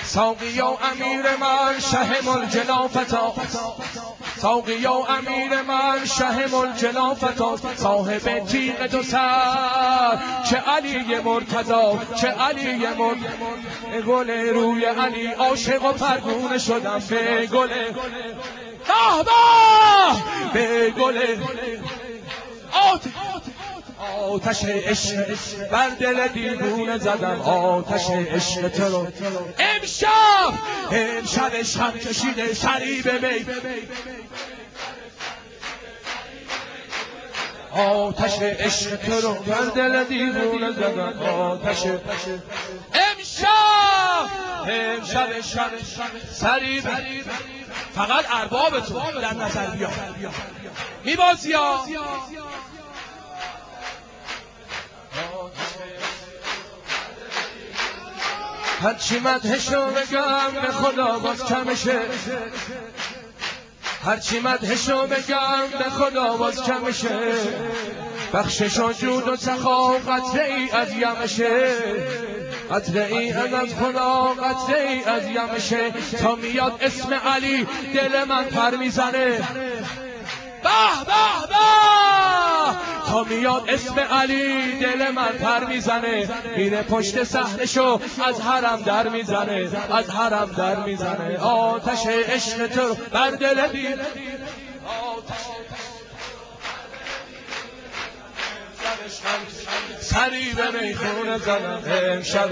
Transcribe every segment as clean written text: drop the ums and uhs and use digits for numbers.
ساقی و امیر من شه الجلافتا، ساقی و امیر من شه الجلافتا، صاحب تیغ دو سر چه علی مرتضی، چه علی مرتضی. گل روی علی عاشق و پروانه شدم به گل به گل آتش عشق بر دل دیوونه زدم، آتش عشق تو رو امشب شب کشیده سری به می، آتش عشق تو رو بر دل دیوونه زدم، آتش امشب شب سری به فقط ارباب تو در نظر بیا میبازی ها. هرچی مدحشو بگم به خدا باز کمشه، هرچی مدحشو بگم به خدا باز کمشه، بخشش و جود و سخا قطره ای از یمشه، قطره ای از خدا قطره ای از یمشه. تا میاد اسم علی دل من پر میزنه، به به به، تا میاد اسم علی دل من پر میزنه، میره پشت صحنشو از حرم در میزنه، از حرم در میزنه. آتش عشق تو بر دل دید، سری به میخونه زدم امشب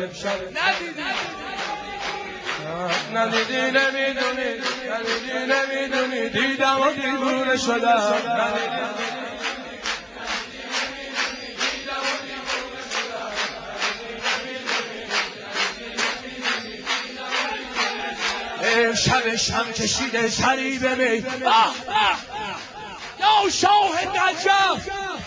ندیدی نمیدونی، ندیدی نمیدونی، دیدم و دیوونه شدم. امشب شب کشیده سری به می، یا شاه نجف.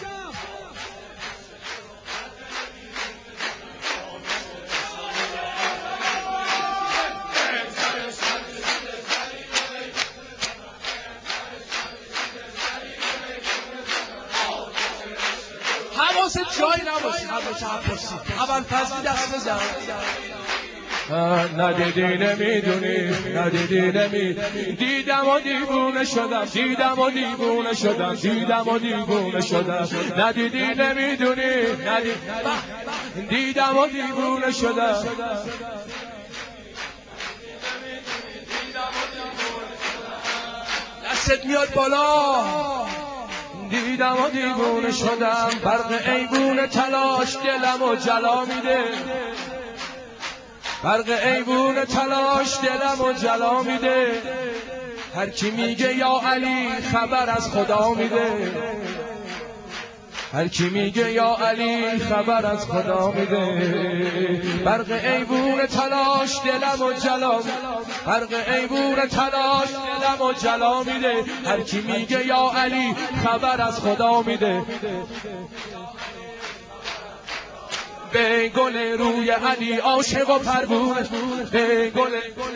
حواست جایی نباشی حضرت عباسی، اول فضلی دست بزن. ندیدی نمیدونی، ندیدی نمیدونی، دیدم و دیوونه شدم، دیدم و دیوونه شدم، دیدم و دیوونه شدم. ندیدی نمیدونی، دیدم و دیوونه شدم. دستت میاد بالا، دیدم و دیوونه شدم، برق ایوون تلاش دلم و جلا میده، برق ایوون تلاش دلم و جلا میده. هر کی میگه یا علی خبر از خدا میده، هر کی میگه یا علی خبر از خدا میده. برق ایوون تلاش دلم و جلا میده، برق ایوون تلاش دلم و جلا میده. هر کی میگه یا علی خبر از خدا میده. به گل روی علی عاشق و پروانه، به گل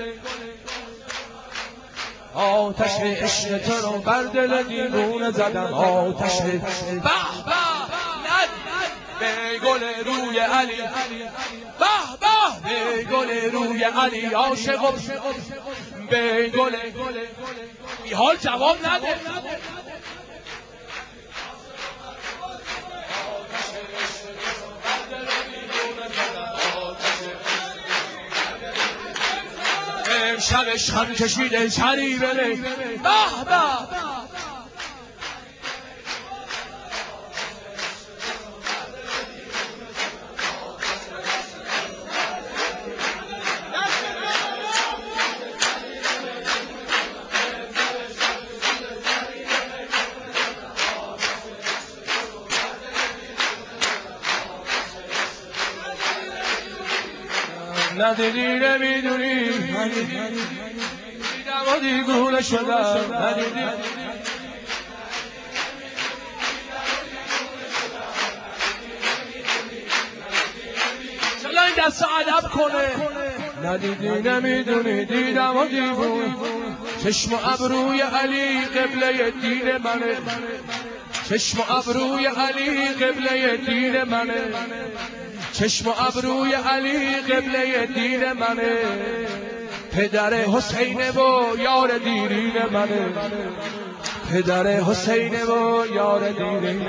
آتش عشق تو رو بر دل دیوونه زدم، آتش به به گل روی علی، به گل روی علی عاشق و به گل بی حال جواب نده. امشب شب کشیده سری به می، به به ندیدی نمیدونی، دیدم و دیوونه شدم. ندیدی چلا این دست ادب کنه. ندیدی نمیدونی، دیدم و دیوونه. چشم و ابروی علی قبله دین منه، چشم و ابروی علی قبله دین منه، چشم و ابروی علی قبله دین منه. پدر حسین و یار دیرین منه، پدر حسین و یار دیرین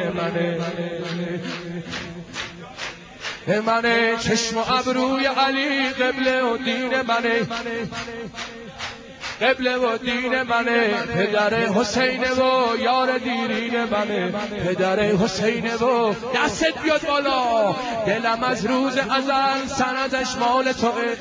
منه چشم و ابروی علی قبله و دین منه، قبله و دین منه، پدر حسین و یار دیرین منه، پدر حسین و دستت بیاد بالا، دلم از روز ازل سندش مال توئه،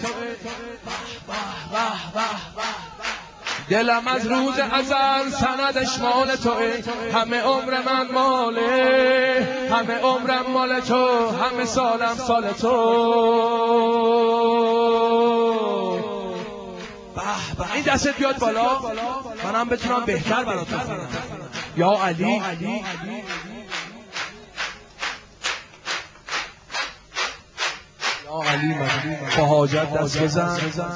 دلم از روز ازل سندش مال توئه، همه عمر من ماله، همه عمرم مال تو، همه سالم سال تو. این دستت بیاد بالا منم بتونم بهتر براتون کنم. یا علی یا علی با حاجت دست بزن.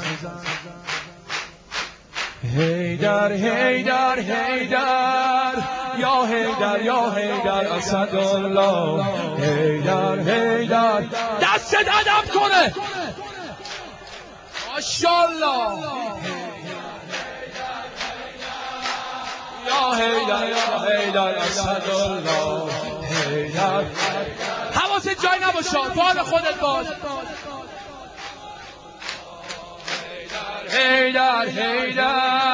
حیدر حیدر حیدر یا حیدر یا حیدر اسدالله، حیدر حیدر دستت ادب کنه ماشاءالله. یا حیدر یا حیدر اسدالله، حیدر حواست جای نباشه بال خودت باش. حیدر حیدر